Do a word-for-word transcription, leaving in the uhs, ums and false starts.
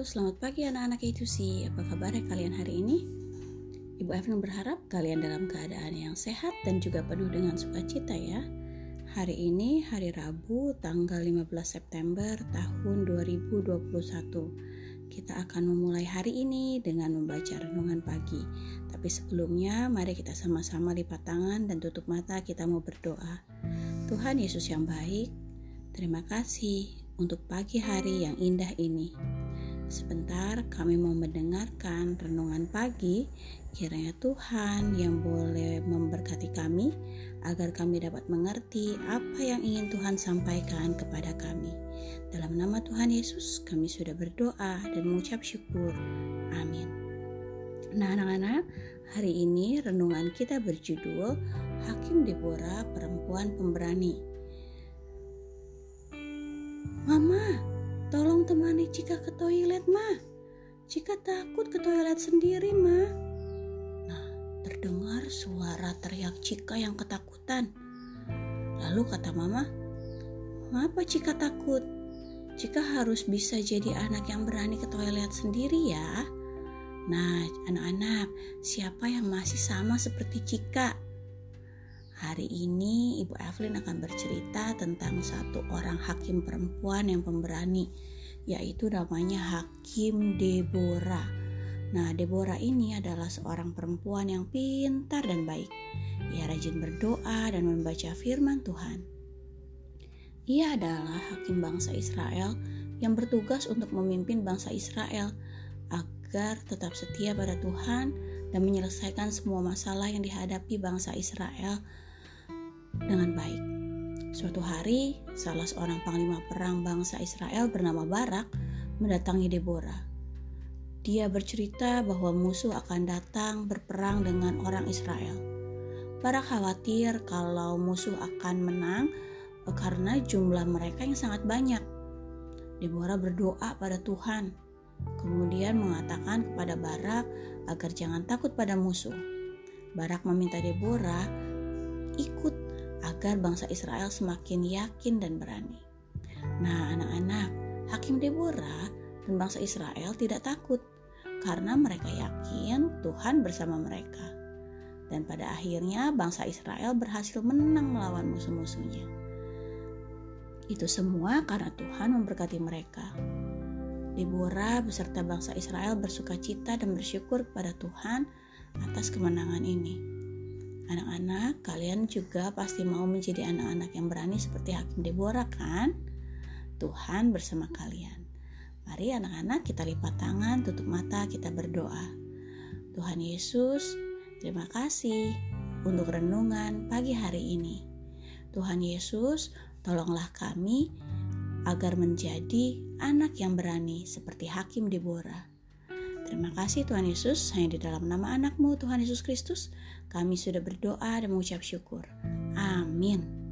selamat pagi anak-anak itu sih. Apa kabarnya kalian hari ini? Ibu Evelyn berharap kalian dalam keadaan yang sehat dan juga penuh dengan sukacita ya. Hari ini hari Rabu tanggal lima belas September tahun dua ribu dua puluh satu. Kita akan memulai hari ini dengan membaca renungan pagi. Tapi sebelumnya mari kita sama-sama lipat tangan dan tutup mata, kita mau berdoa. Tuhan Yesus yang baik, terima kasih untuk pagi hari yang indah ini. Sebentar kami mau mendengarkan renungan pagi. Kiranya Tuhan yang boleh memberkati kami agar kami dapat mengerti apa yang ingin Tuhan sampaikan kepada kami. Dalam nama Tuhan Yesus kami sudah berdoa dan mengucap syukur. Amin. Nah anak-anak, hari ini renungan kita berjudul Hakim Deborah Perempuan Pemberani. Mama, tolong temani Cika ke toilet, Ma. Cika takut ke toilet sendiri, Ma. Nah, terdengar suara teriak Cika yang ketakutan. Lalu kata Mama, "Mengapa Cika takut? Cika harus bisa jadi anak yang berani ke toilet sendiri ya." Nah, anak-anak, siapa yang masih sama seperti Cika? Hari ini Ibu Evelyn akan bercerita tentang satu orang hakim perempuan yang pemberani, yaitu namanya Hakim Deborah. Nah, Deborah ini adalah seorang perempuan yang pintar dan baik. Ia rajin berdoa dan membaca firman Tuhan. Ia adalah hakim bangsa Israel yang bertugas untuk memimpin bangsa Israel agar tetap setia pada Tuhan dan menyelesaikan semua masalah yang dihadapi bangsa Israel dengan baik. Suatu hari, salah seorang panglima perang bangsa Israel bernama Barak mendatangi Deborah. Dia bercerita bahwa musuh akan datang berperang dengan orang Israel. Barak khawatir kalau musuh akan menang karena jumlah mereka yang sangat banyak. Deborah berdoa pada Tuhan, kemudian mengatakan kepada Barak agar jangan takut pada musuh. Barak meminta Deborah ikut agar bangsa Israel semakin yakin dan berani. Nah anak-anak, Hakim Deborah dan bangsa Israel tidak takut karena mereka yakin Tuhan bersama mereka. Dan pada akhirnya bangsa Israel berhasil menang melawan musuh-musuhnya. Itu semua karena Tuhan memberkati mereka. Deborah beserta bangsa Israel bersukacita dan bersyukur kepada Tuhan atas kemenangan ini. Anak-anak, kalian juga pasti mau menjadi anak-anak yang berani seperti Hakim Deborah kan? Tuhan bersama kalian. Mari anak-anak kita lipat tangan, tutup mata, kita berdoa. Tuhan Yesus, terima kasih untuk renungan pagi hari ini. Tuhan Yesus, tolonglah kami agar menjadi anak yang berani seperti Hakim Deborah. Terima kasih Tuhan Yesus, hanya di dalam nama anak-Mu Tuhan Yesus Kristus, kami sudah berdoa dan mengucap syukur. Amin.